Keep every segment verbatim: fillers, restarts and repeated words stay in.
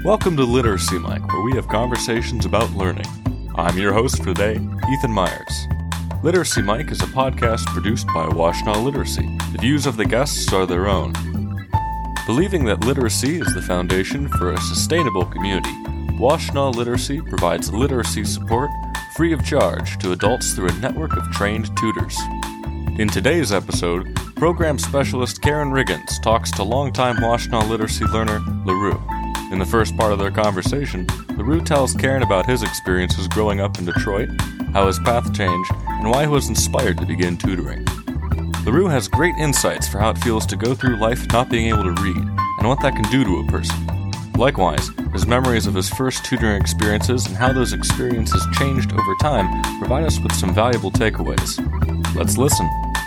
Welcome to Literacy Mike, where we have conversations about learning. I'm your host for today, Ethan Myers. Literacy Mike is a podcast produced by Washtenaw Literacy. The views of the guests are their own. Believing that literacy is the foundation for a sustainable community, Washtenaw Literacy provides literacy support free of charge to adults through a network of trained tutors. In today's episode, Program Specialist Karen Riggins talks to longtime Washtenaw Literacy learner LaRue. In the first part of their conversation, LaRue tells Karen about his experiences growing up in Detroit, how his path changed, and why he was inspired to begin tutoring. LaRue has great insights for how it feels to go through life not being able to read, and what that can do to a person. Likewise, his memories of his first tutoring experiences and how those experiences changed over time provide us with some valuable takeaways. Let's listen.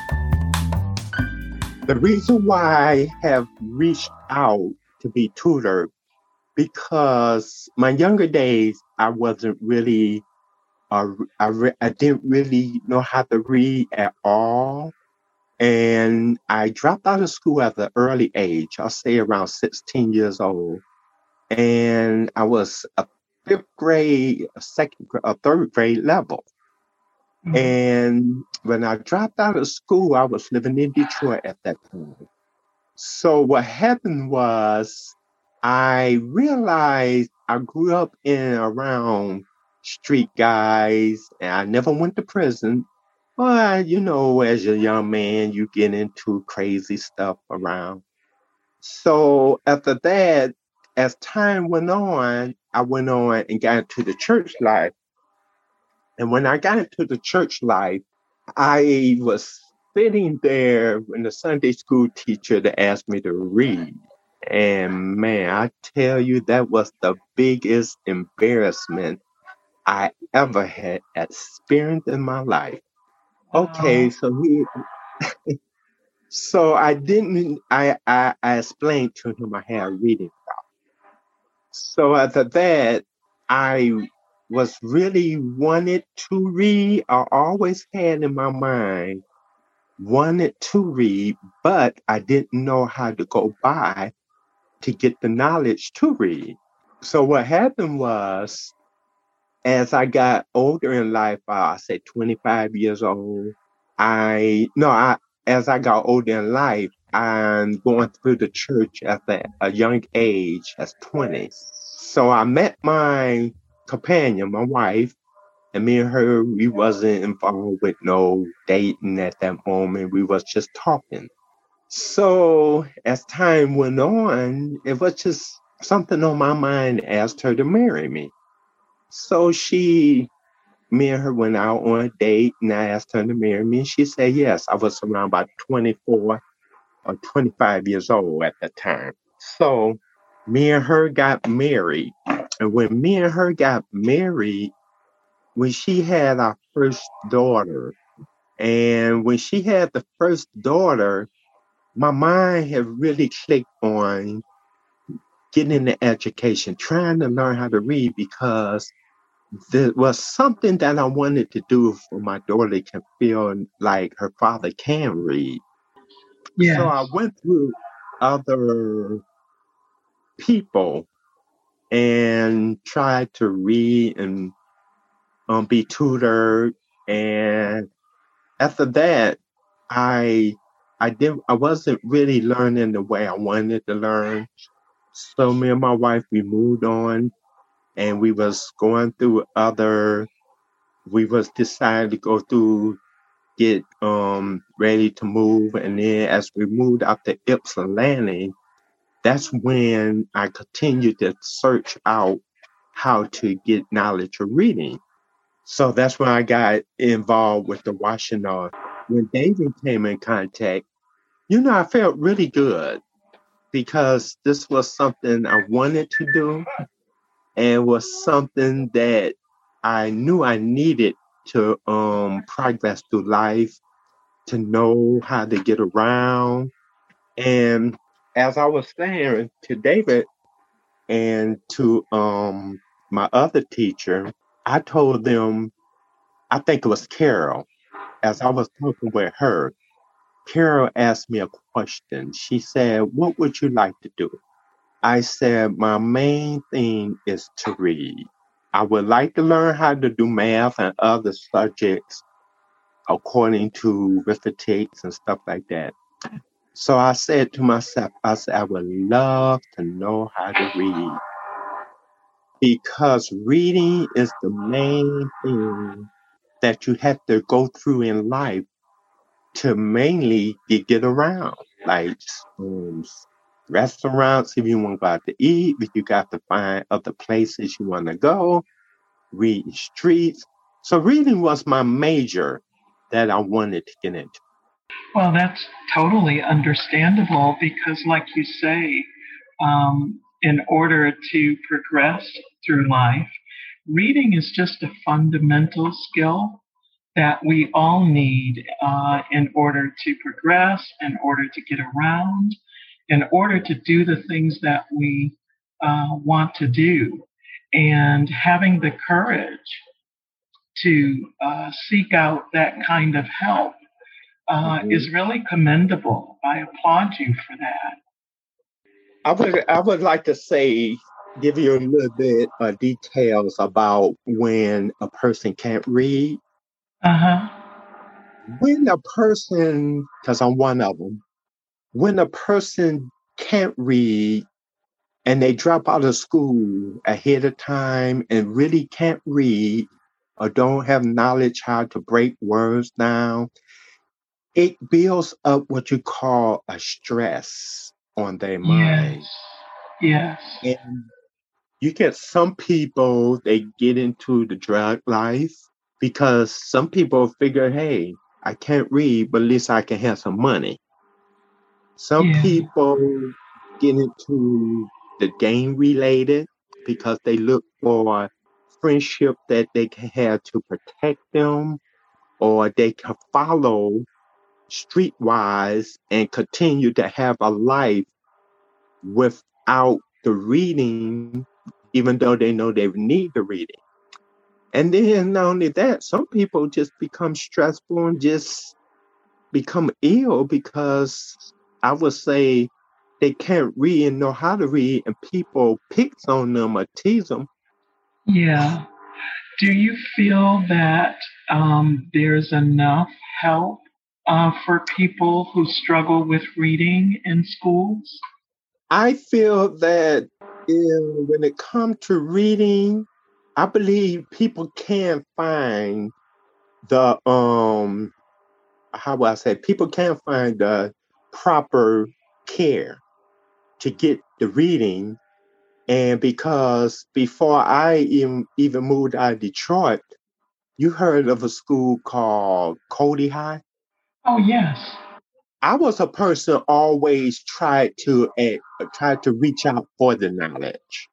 The reason why I have reached out to be tutored, because my younger days, I wasn't really, uh, I, re- I didn't really know how to read at all. And I dropped out of school at an early age. I'll say around sixteen years old. And I was a fifth grade, a second, a third grade level. Mm-hmm. And when I dropped out of school, I was living in Detroit at that time. So what happened was, I realized I grew up in around street guys, and I never went to prison. But, you know, as a young man, you get into crazy stuff around. So after that, as time went on, I went on and got into the church life. And when I got into the church life, I was sitting there when the Sunday school teacher that asked me to read. And man, I tell you, that was the biggest embarrassment I ever had experienced in my life. Okay, so he, so I didn't, I, I, I explained to him I had a reading problem. So after that, I was really wanted to read. I always had in my mind, wanted to read, but I didn't know how to go by to get the knowledge to read. So what happened was, as I got older in life, uh, I said twenty-five years old, I, no, I, as I got older in life, I'm going through the church at the, a young age, as twenty. So I met my companion, my wife, and me and her, we wasn't involved with no dating at that moment. We was just talking. So as time went on, it was just something on my mind, asked her to marry me. So she, me and her went out on a date, and I asked her to marry me. And she said yes. I was around about twenty-four or twenty-five years old at the time. So me and her got married. And when me and her got married, when she had our first daughter, and when she had the first daughter, my mind had really clicked on getting into education, trying to learn how to read, because there was something that I wanted to do for my daughter to feel like her father can read. Yeah. So I went through other people and tried to read and um, be tutored. And after that, I I did I wasn't really learning the way I wanted to learn. So me and my wife, we moved on, and we was going through other, we was decided to go through, get um ready to move. And then as we moved out to Ypsilanti, that's when I continued to search out how to get knowledge of reading. So that's when I got involved with the Washtenaw. When David came in contact, you know, I felt really good, because this was something I wanted to do, and was something that I knew I needed to um, progress through life, to know how to get around. And as I was saying to David and to um, my other teacher, I told them, I think it was Carol, as I was talking with her, Carol asked me a question. She said, what would you like to do? I said my main thing is to read. I would like to learn how to do math and other subjects according to arithmetic and stuff like that. So I said to myself, I said, I would love to know how to read because reading is the main thing that you have to go through in life to mainly get, get around. Like um, restaurants, if you want to go out to eat, if you got to find other places you want to go, read streets. So reading was my major that I wanted to get into. Well, that's totally understandable because, like you say, um, in order to progress through life, reading is just a fundamental skill that we all need uh, in order to progress, in order to get around, in order to do the things that we uh, want to do. And having the courage to uh, seek out that kind of help uh, Mhm. is really commendable. I applaud you for that. I would I would like to say, give you a little bit of details about when a person can't read. Uh huh. When a person, because I'm one of them, when a person can't read and they drop out of school ahead of time and really can't read or don't have knowledge how to break words down, it builds up what you call a stress on their Yes. mind. Yes. And you get some people, they get into the drug life because some people figure, hey, I can't read, but at least I can have some money. Some Yeah. people get into the game related because they look for friendship that they can have to protect them or they can follow streetwise and continue to have a life without the reading, even though they know they need the reading. And then not only that, some people just become stressful and just become ill because I would say they can't read and know how to read, and people picks on them or tease them. Yeah. Do you feel that um, there's enough help uh, for people who struggle with reading in schools? I feel that eh, when it comes to reading, I believe people can find the um how would I say people can find the proper care to get the reading. And because before I even even moved out of Detroit, you heard of a school called Cody High? Oh, yes. I was a person always tried to uh, try to reach out for the knowledge.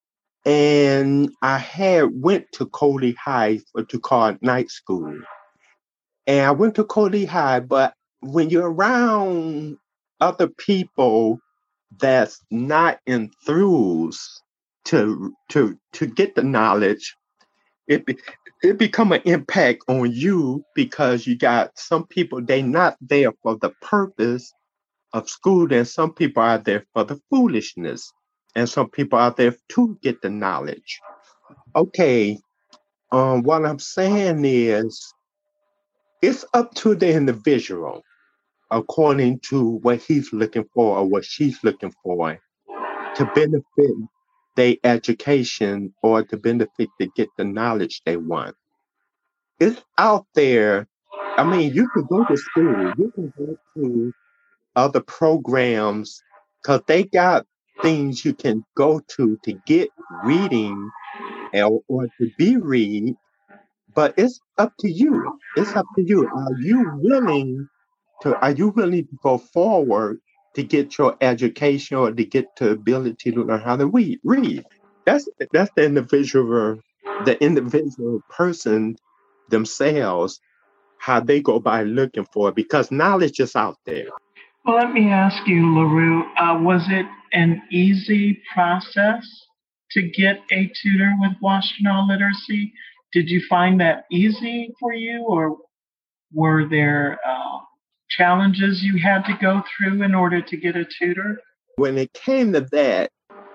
And I had went to Cody High for, to call it night school. And I went to Cody High, but when you're around other people that's not enthused to to to get the knowledge, it be, it become an impact on you because you got some people they not there for the purpose of school, and some people are there for the foolishness, and some people are there to get the knowledge. Okay, um, what I'm saying is it's up to the individual according to what he's looking for or what she's looking for to benefit their education or to benefit to get the knowledge they want. It's out there. I mean, you can go to school, you can go to other programs because they got things you can go to to get reading or, or to be read, but it's up to you. It's up to you. Are you willing to are you willing to go forward to get your education or to get the ability to learn how to read read? That's that's the individual the individual person themselves, how they go by looking for it because knowledge is out there. Well, let me ask you, LaRue, uh, was it an easy process to get a tutor with Washtenaw literacy? Did you find that easy for you, or were there uh, challenges you had to go through in order to get a tutor? When it came to that,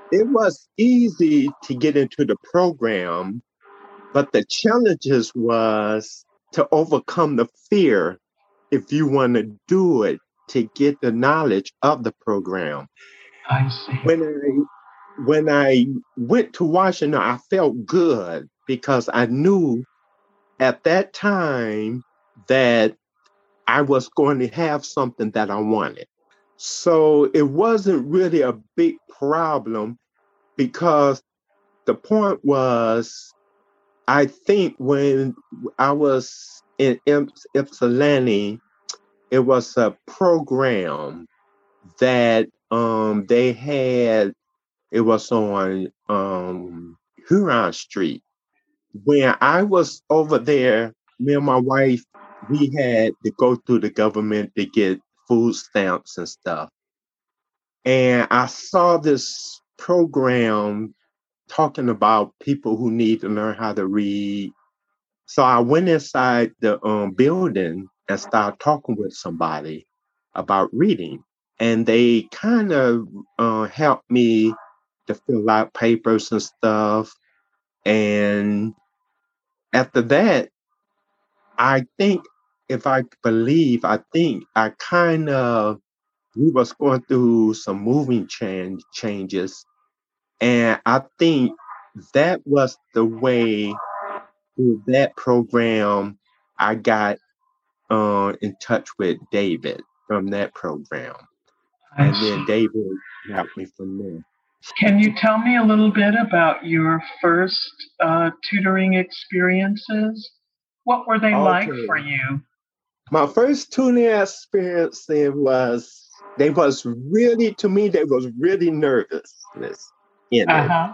it was easy to get into the program, but the challenges was to overcome the fear if you want to do it to get the knowledge of the program. I see. When I when I went to Washington, I felt good because I knew at that time that I was going to have something that I wanted. So it wasn't really a big problem because the point was, I think when I was in Ypsilanti, it was a program that um, they had, it was on um, Huron Street. When I was over there, me and my wife, we had to go through the government to get food stamps and stuff. And I saw this program talking about people who need to learn how to read. So I went inside the um, building and started talking with somebody about reading. And they kind of uh, helped me to fill out papers and stuff. And after that, I think, if I believe, I think I kind of, we was going through some moving change, changes. And I think that was the way through that program I got uh, in touch with David from that program. I And see. then David helped me from there. Can you tell me a little bit about your first uh, tutoring experiences? What were they like Okay. for you? My first tutoring experience it was, they was really, to me, they was really nervousness in it. Uh-huh.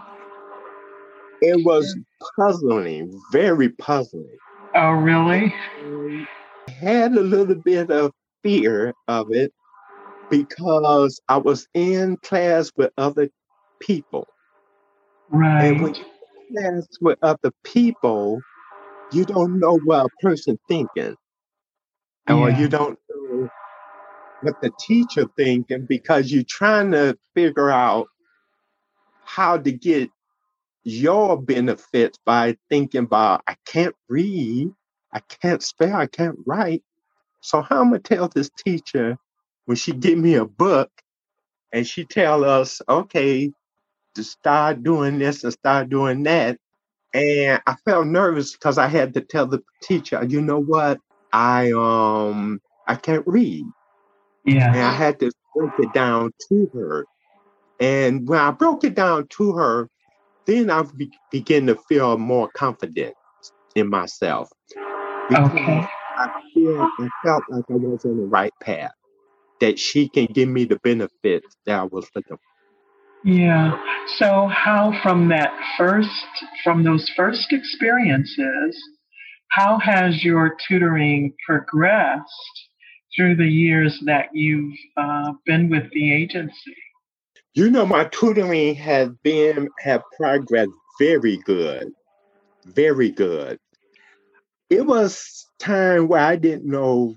It was puzzling, very puzzling. Oh, really? I had a little bit of fear of it because I was in class with other people. Right. And when you're in class with other people, you don't know what a person thinking. Or Yeah. you don't know what the teacher thinking because you're trying to figure out how to get your benefits by thinking about, I can't read, I can't spell, I can't write. So how am I tell this teacher when she give me a book and she tell us, okay, to start doing this and start doing that. And I felt nervous because I had to tell the teacher, you know what, I um I can't read. Yeah. And I had to break it down to her. And when I broke it down to her, then I be- began to feel more confident in myself. Because Okay. I feel I felt like I was on the right path, that she can give me the benefits that I was looking for. Yeah. So how from that first, from those first experiences, how has your tutoring progressed through the years that you've uh, been with the agency? You know, my tutoring has been have progressed very good, very good. It was time where I didn't know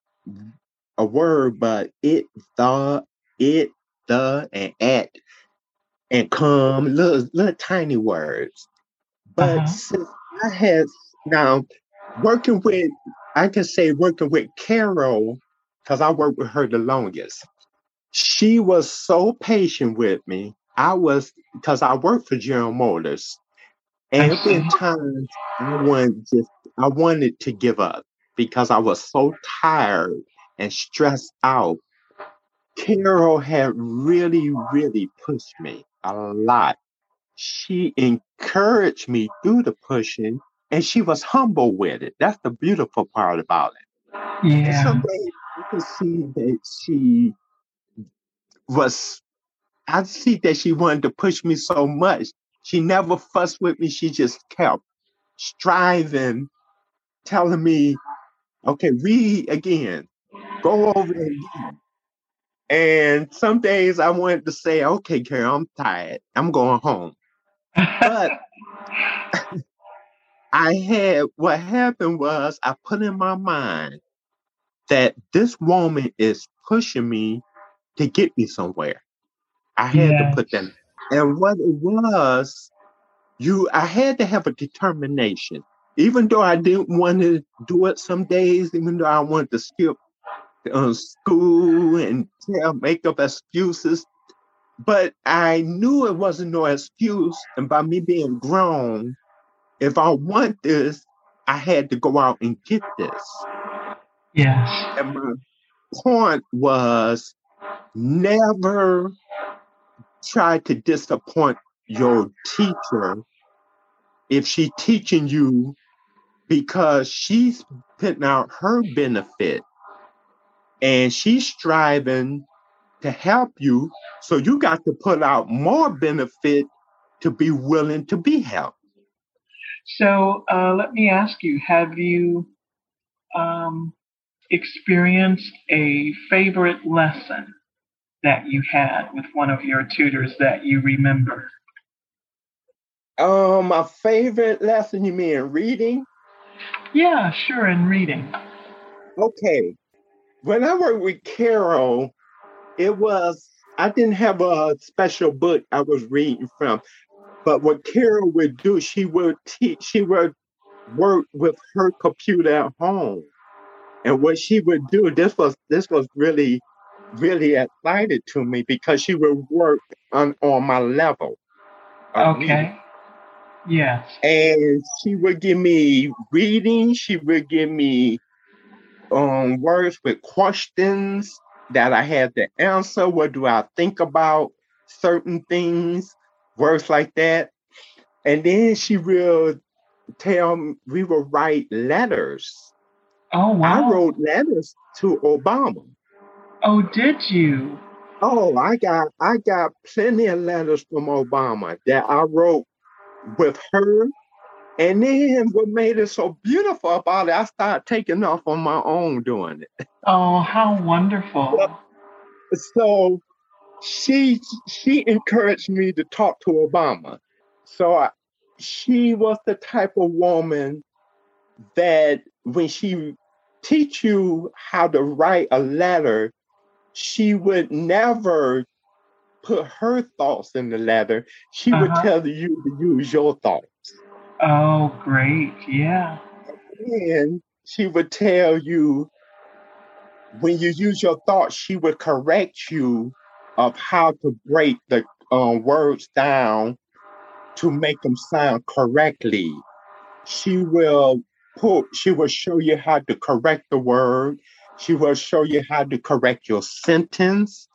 a word, but it, the, it, the, and at, and come, little, little tiny words. But Uh-huh. since I had now working with, I can say working with Carol, because I worked with her the longest. She was so patient with me. I was, because I worked for General Motors. And I it been see. times I wanted just I wanted to give up because I was so tired and stressed out. Carol had really, really pushed me a lot. She encouraged me through the pushing and she was humble with it. That's the beautiful part about it. And Yeah. some days I could see that she was I see that she wanted to push me so much. She never fussed with me. She just kept striving, telling me, okay, read again, go over it again. And some days I wanted to say, okay, Carol, I'm tired. I'm going home. But I had, what happened was I put in my mind that this woman is pushing me to get me somewhere. I had to Yeah. put that. And what it was, you I had to have a determination. Even though I didn't want to do it some days, even though I wanted to skip uh, school and tell, make up excuses, but I knew it wasn't no excuse. And by me being grown, if I want this, I had to go out and get this. Yes. And my point was never try to disappoint your teacher if she's teaching you because she's putting out her benefit and she's striving to help you. So you got to put out more benefit to be willing to be helped. So uh, let me ask you, have you um, experienced a favorite lesson that you had with one of your tutors that you remember? Um, my favorite lesson, you mean reading? Yeah, sure, in reading. Okay. When I worked with Carol, it was, I didn't have a special book I was reading from. But what Carol would do, she would teach, she would work with her computer at home. And what she would do, this was this was really, really excited to me because she would work on, on my level of Okay. reading. Yes. And she would give me reading, she would give me um words with questions that I had to answer. What do I think about certain things? Words like that. And then she will tell me, we will write letters. Oh, wow. I wrote letters to Obama. Oh, did you? Oh, I got I got plenty of letters from Obama that I wrote with her. And then what made it so beautiful about it, I started taking off on my own doing it. Oh, how wonderful. So she she encouraged me to talk to Obama. So I, she was the type of woman that when she teach you how to write a letter, she would never put her thoughts in the letter. She uh-huh. would tell you to use your thoughts. Oh, great. Yeah. And she would tell you when you use your thoughts, she would correct you of how to break the um, words down to make them sound correctly. She will put, she will show you how to correct the word. She will show you how to correct your sentence.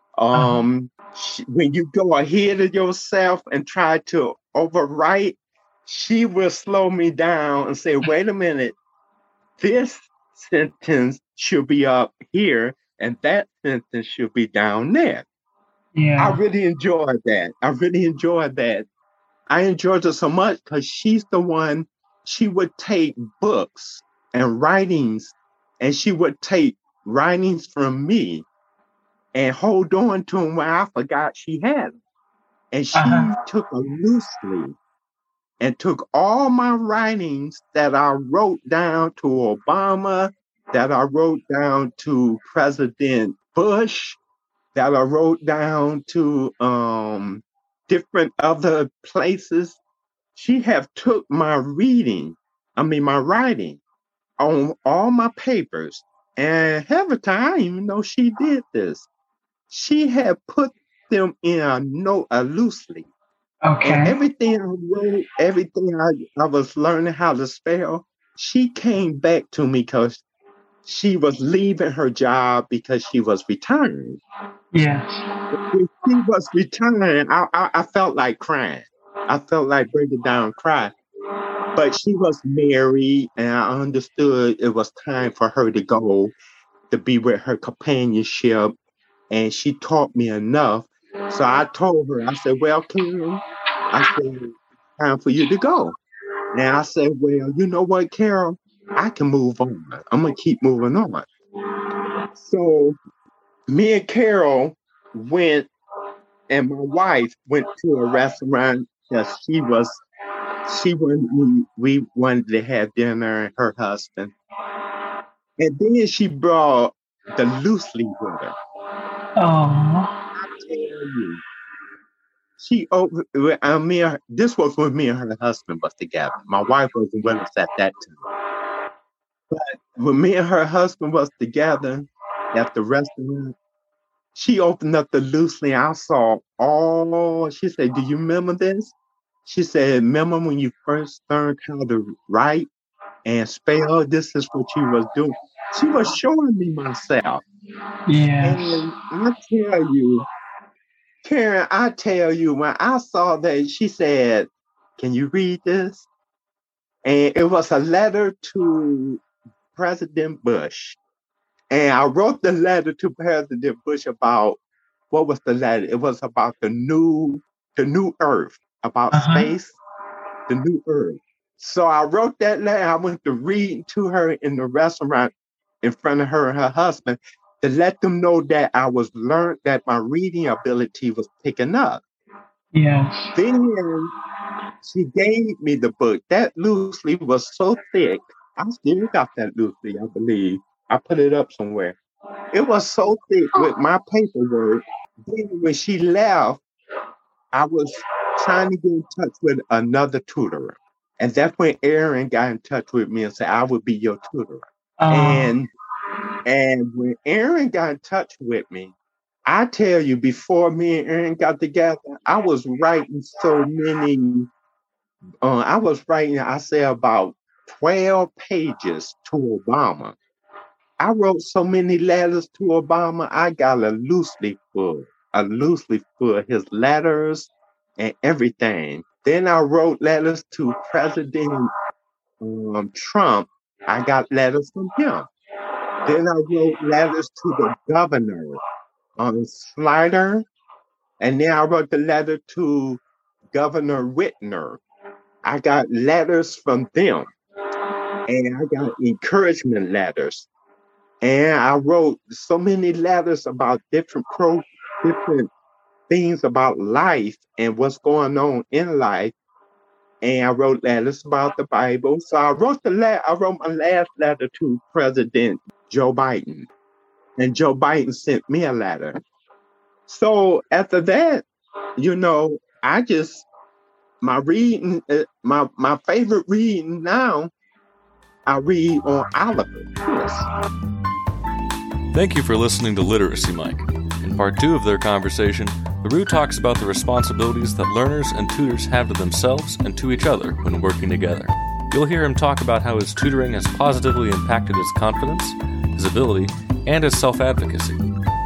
Um, uh-huh. she, when you go ahead of yourself and try to overwrite, she will slow me down and say, wait a minute, this sentence should be up here and that sentence should be down there. Yeah. I really enjoyed that. I really enjoyed that. I enjoyed it so much because she's the one, she would take books and writings and she would take writings from me and hold on to them where I forgot she had them. And she uh-huh. took them loosely and took all my writings that I wrote down to Obama, that I wrote down to President Bush, that I wrote down to um, different other places. She have took my reading, I mean my writing, on all my papers. And half the time, I didn't even know she did this. She had put them in a note uh, loosely. Okay. And everything I wrote, everything I, I was learning how to spell, she came back to me because she was leaving her job because she was retiring. Yes. When she was retiring, I, I, I felt like crying. I felt like breaking down crying. But she was married, and I understood it was time for her to go to be with her companionship. And she taught me enough. So I told her, I said, well, Carol, I said, time for you to go. Now I said, well, you know what, Carol? I can move on. I'm going to keep moving on. So me and Carol went, and my wife went to a restaurant that she was, she wanted, we, we wanted to have dinner, and her husband. And then she brought the loose leaf with her. Oh. I tell you, she over. I mean, this was when me and her husband was together. My wife wasn't with us at that time. But when me and her husband was together at the restaurant, she opened up the loosely. I saw all. She said, "Do you remember this?" She said, "Remember when you first learned how to write and spell? This is what you was doing." She was showing me myself. Yes. And I tell you, Karen, I tell you, when I saw that, she said, "Can you read this?" And it was a letter to President Bush. And I wrote the letter to President Bush about, what was the letter? It was about the new, the new Earth, about Uh-huh. space, the new Earth. So I wrote that letter. I went to read to her in the restaurant in front of her and her husband to let them know that I was learned, that my reading ability was picking up. Yes. Then she gave me the book. That loose leaf was so thick. I still got that loose leaf, I believe. I put it up somewhere. It was so thick with my paperwork. Then when she left, I was trying to get in touch with another tutor. And that's when Aaron got in touch with me and said, "I would be your tutor." Oh. And and when Aaron got in touch with me, I tell you, before me and Aaron got together, I was writing so many, uh, I was writing, I say about twelve pages to Obama. I wrote so many letters to Obama, I got a loose leaf full, a loose leaf full of his letters and everything. Then I wrote letters to President um, Trump. I got letters from him. Then I wrote letters to the governor on Slider. And then I wrote the letter to Governor Whitner. I got letters from them. And I got encouragement letters. And I wrote so many letters about different pro, different things about life and what's going on in life. And I wrote letters about the Bible. So I wrote the letter. I wrote my last letter to President Joe Biden, and Joe Biden sent me a letter. So after that, you know, I just my reading, uh, my my favorite reading now, I read on Oliver Twist. Thank you for listening to Literacy Mike. In part two of their conversation, LaRue talks about the responsibilities that learners and tutors have to themselves and to each other when working together. You'll hear him talk about how his tutoring has positively impacted his confidence, his ability, and his self-advocacy.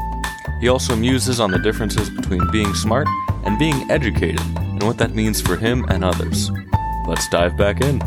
He also muses on the differences between being smart and being educated and what that means for him and others. Let's dive back in.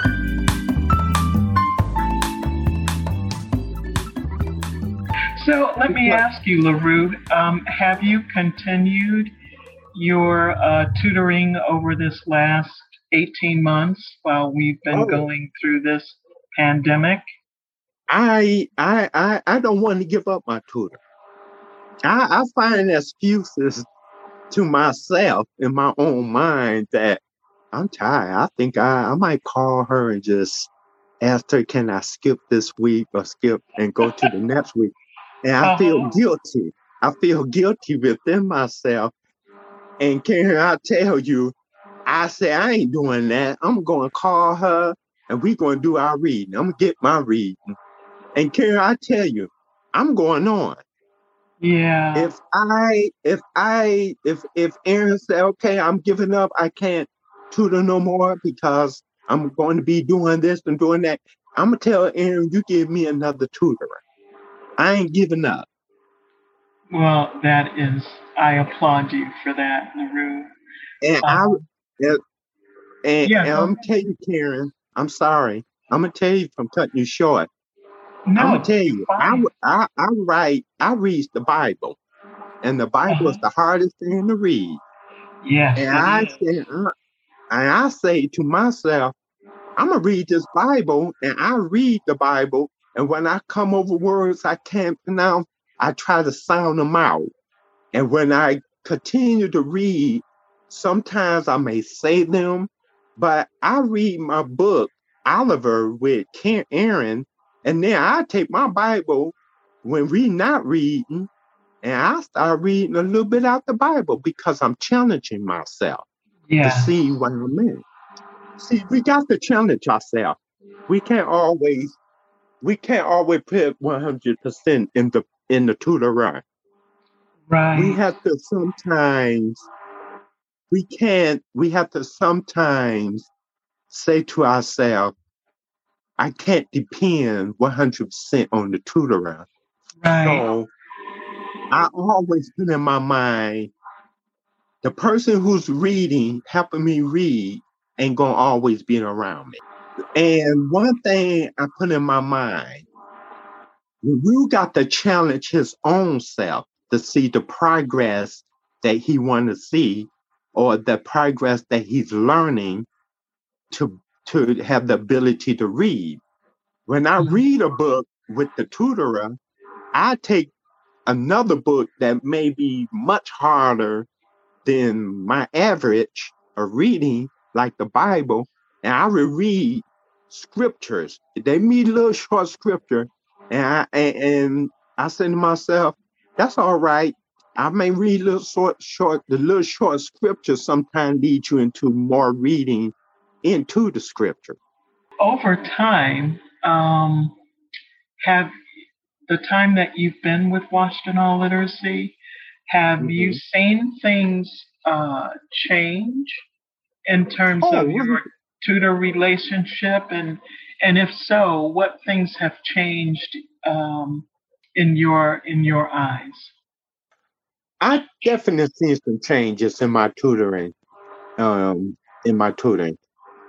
So let me ask you, LaRue, um, have you continued your uh, tutoring over this last eighteen months while we've been Oh. going through this pandemic? I I I I don't want to give up my tutor. I, I find excuses to myself in my own mind that I'm tired. I think I, I might call her and just ask her, "Can I skip this week or skip and go to the next week?" And I Uh-huh. feel guilty. I feel guilty within myself. And Karen, I tell you, I say I ain't doing that. I'm going to call her and we're going to do our reading. I'm going to get my reading. And Karen, I tell you, I'm going on. Yeah. If I, if I, if, if Aaron said, "Okay, I'm giving up. I can't tutor no more because I'm going to be doing this and doing that," I'm going to tell Aaron, "You give me another tutor. I ain't giving up." Well, that is, I applaud you for that, LaRue. And I, Um, and, and, yeah, and go I'm gonna tell you, Karen, I'm sorry. I'm gonna tell you from cutting you short. No, I'm gonna tell you, I, fine. I, I write, I read the Bible, and the Bible is Uh-huh. the hardest thing to read. Yes, And it I is. say, uh, and I say to myself, I'm gonna read this Bible, and I read the Bible, and when I come over words I can't pronounce, I try to sound them out. And when I continue to read, sometimes I may say them, but I read my book, Oliver, with Aaron, and then I take my Bible when we not reading, And I started reading a little bit out the Bible because I'm challenging myself to Yeah. see what I'm in. See, we got to challenge ourselves. We can't always, we can't always put one hundred percent in the in the tutor run. Right. We have to sometimes, we can't, we have to sometimes say to ourselves, I can't depend one hundred percent on the tutor run. Right. So I always put in my mind, the person who's reading, helping me read, ain't gonna always be around me. And one thing I put in my mind, Rue got to challenge his own self to see the progress that he want to see, or the progress that he's learning to to have the ability to read. When I read a book with the tutorer, I take another book that may be much harder than my average of reading, like the Bible, and I will read scriptures. They meet little short scripture, and I and, and I say to myself, that's all right. I may read little short, short, the little short scriptures sometimes lead you into more reading into the scripture. Over time, um, have the time that you've been with Washtenaw Literacy, have mm-hmm. you seen things uh, change in terms oh, of your tutor relationship? And and if so, what things have changed um, in your in your eyes? I definitely seen some changes in my tutoring. Um, in my tutoring,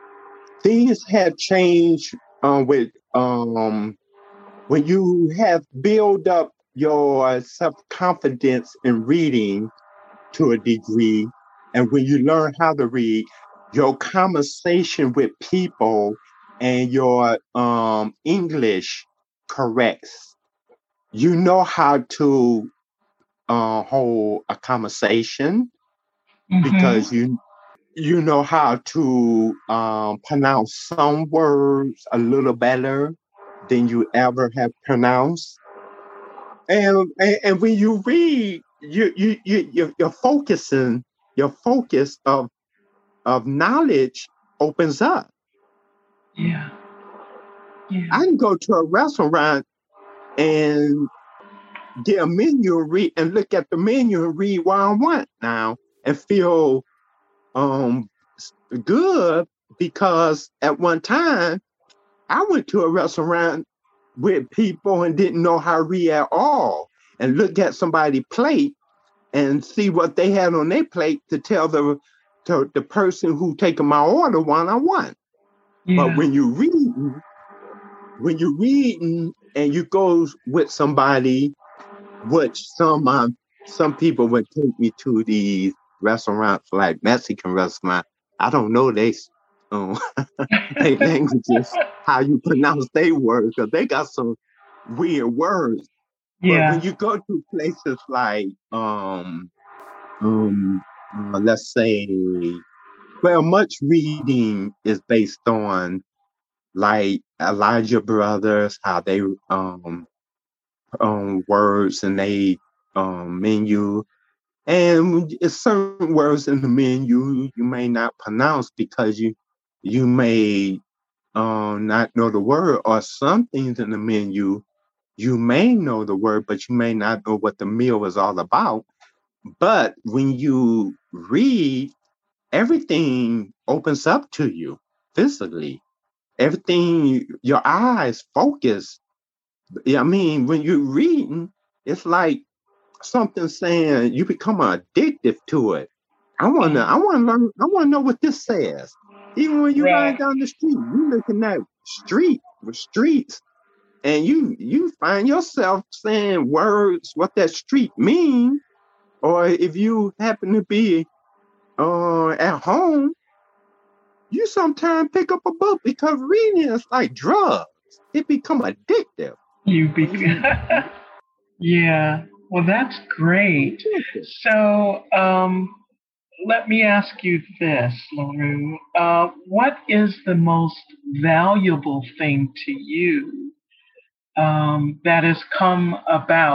things have changed uh, with um, when you have built up your self-confidence in reading to a degree, and when you learn how to read, your conversation with people and your um, English corrects. You know how to uh, hold a conversation mm-hmm. because you you know how to um, pronounce some words a little better than you ever have pronounced. And, and and when you read, you you you you're, you're focusing, your focus of of knowledge opens up. Yeah. Yeah. I can go to a restaurant and get a menu and read and look at the menu and read what I want now and feel um good, because at one time I went to a restaurant with people and didn't know how to read at all, and look at somebody's plate and see what they had on their plate to tell the to the person who taking my order what I want. Yeah. But when you read, when you're reading and you go with somebody, which some um, some people would take me to these restaurants like Mexican restaurants. I don't know they um, they languages, how you pronounce their words, because they got some weird words. Yeah. But when you go to places like um um uh, let's say, well, much reading is based on like Elijah Brothers, how they um um words and they um menu. And it's certain words in the menu you may not pronounce because you you may um, not know the word, or some things in the menu you may know the word, but you may not know what the meal is all about. But when you read, everything opens up to you physically. Everything, your eyes focus. I mean, when you're reading, it's like something saying you become addictive to it. I want to, I want to learn, I want to know what this says. Even when you right. ride down the street, you looking at street with streets, and you you find yourself saying words what that street mean. Or if you happen to be uh, at home, you sometimes pick up a book, because reading is like drugs. It become addictive. You become, yeah. Well, that's great. So um, let me ask you this, LaRue. Uh, what is the most valuable thing to you um, that has come about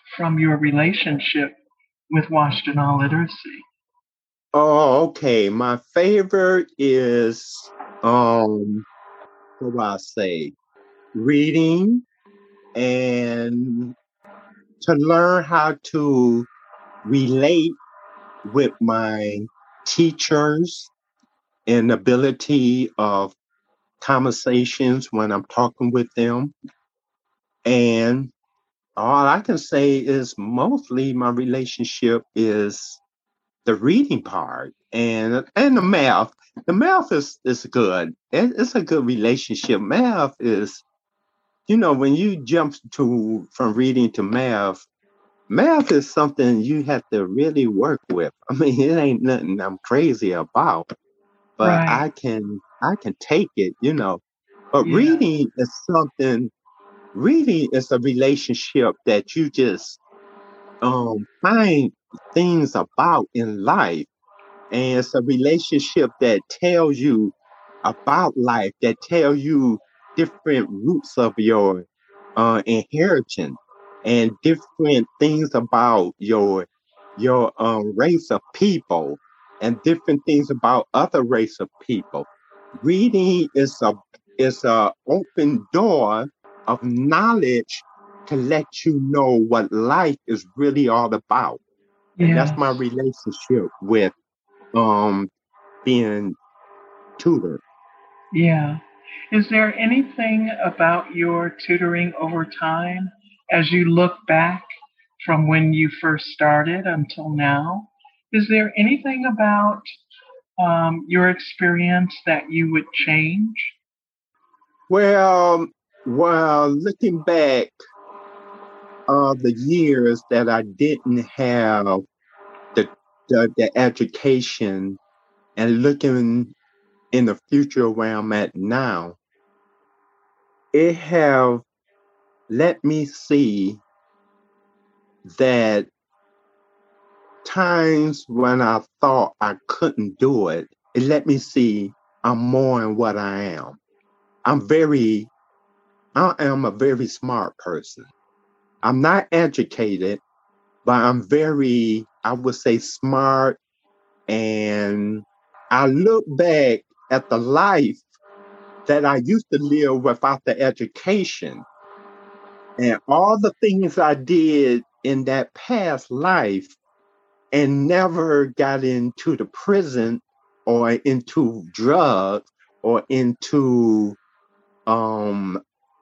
from your relationship with Washtenaw Literacy? Oh, okay. My favorite is, um, what do I say? Reading and to learn how to relate with my teachers and ability of conversations when I'm talking with them. And all I can say is mostly my relationship is the reading part and and the math. The math is is good. It, it's a good relationship. Math is, you know, when you jump to from reading to math, math is something you have to really work with. I mean, it ain't nothing I'm crazy about, but Right. I can I can take it, you know. But Yeah. reading is something. Reading is a relationship that you just um find things about in life. And it's a relationship that tells you about life, that tell you different roots of your uh, inheritance and different things about your your um, race of people and different things about other race of people. Reading is a is a open door of knowledge to let you know what life is really all about. And that's Yes. my relationship with um being tutored. Yeah. Is there anything about your tutoring over time as you look back from when you first started until now? Is there anything about um, your experience that you would change? Well, well, looking back, uh, the years that I didn't have the the, the education and looking in the future where I'm at now, it have let me see that times when I thought I couldn't do it, it let me see I'm more than what I am. I'm very, I am a very smart person. I'm not educated, but I'm very, I would say, smart. And I look back at the life that I used to live without the education and all the things I did in that past life and never got into the prison or into drugs or into um,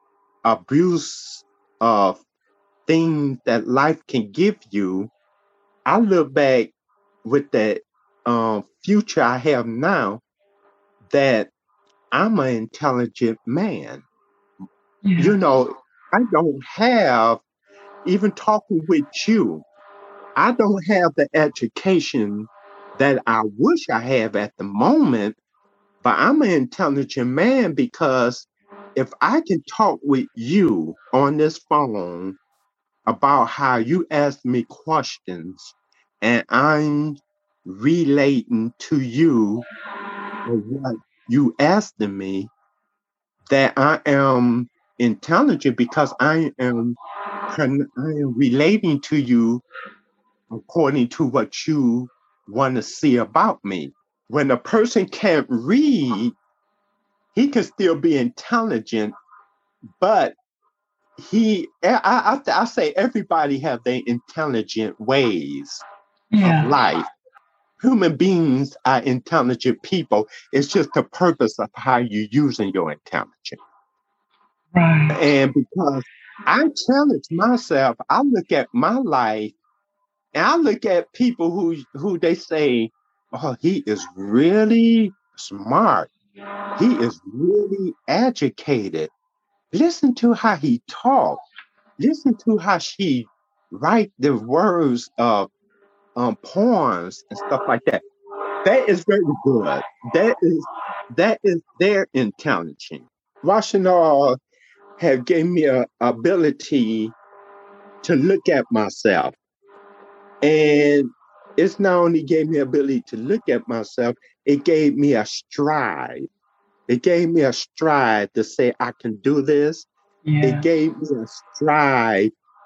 abuse of things that life can give you. I look back with that um, future I have now that I'm an intelligent man. You Yes. know, I don't have, even talking with you, I don't have the education that I wish I have at the moment, but I'm an intelligent man because if I can talk with you on this phone about how you ask me questions and I'm relating to you of what you asking me, that I am intelligent because I am con- I am relating to you according to what you want to see about me. When a person can't read, he can still be intelligent, but he I, I, I say everybody have their intelligent ways of Yeah. life. Human beings are intelligent people. It's just the purpose of how you're using your intelligence. Right. And because I challenge myself, I look at my life and I look at people who who they say, oh, he is really smart. He is really educated. Listen to how he talk. Listen to how she write the words of um, poems and stuff like that. That is very good. That is that is their intelligence. Rashomon have gave me a ability to look at myself. And it's not only gave me ability to look at myself, it gave me a stride. It gave me a stride to say I can do this. It Yes. gave me a stride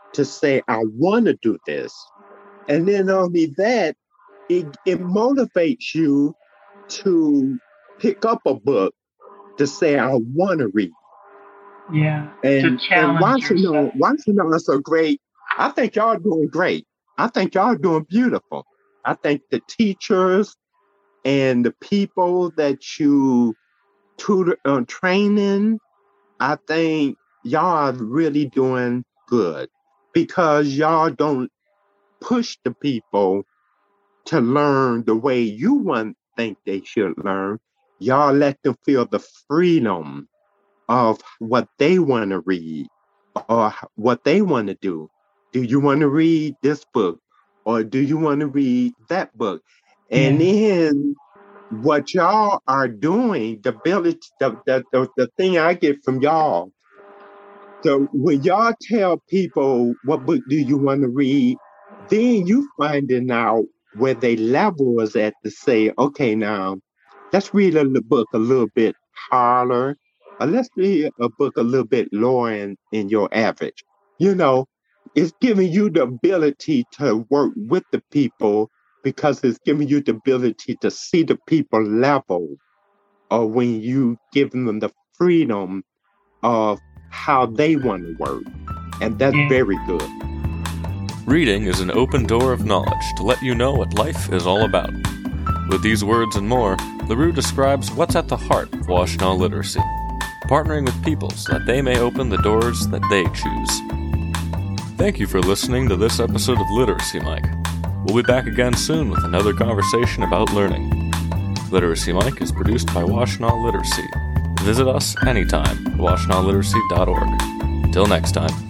to say, I want to do this. And then only that, it, it motivates you to pick up a book to say, I want to read. Yeah. And, to challenge and Washington, yourself. is a great, I think y'all doing great. I think y'all doing beautiful. I think the teachers and the people that you tutor on uh, training, I think y'all are really doing good because y'all don't push the people to learn the way you want think they should learn. Y'all let them feel the freedom of what they want to read or what they want to do. Do you want to read this book or do you want to read that book? And yeah. then what y'all are doing, the ability, the, the, the, the thing I get from y'all, so when y'all tell people what book do you want to read, then you finding out where they level is at to say, okay, now let's read a book a little bit harder, or let's read a book a little bit lower in, in your average. You know, it's giving you the ability to work with the people because it's giving you the ability to see the people level or when you give them the freedom of how they want to work. And that's yeah. very good. Reading is an open door of knowledge to let you know what life is all about. With these words and more, LaRue describes what's at the heart of Washtenaw literacy, partnering with people so that they may open the doors that they choose. Thank you for listening to this episode of Literacy Mike. We'll be back again soon with another conversation about learning. Literacy Mike is produced by Washtenaw Literacy. Visit us anytime at washtenaw literacy dot org. Until next time.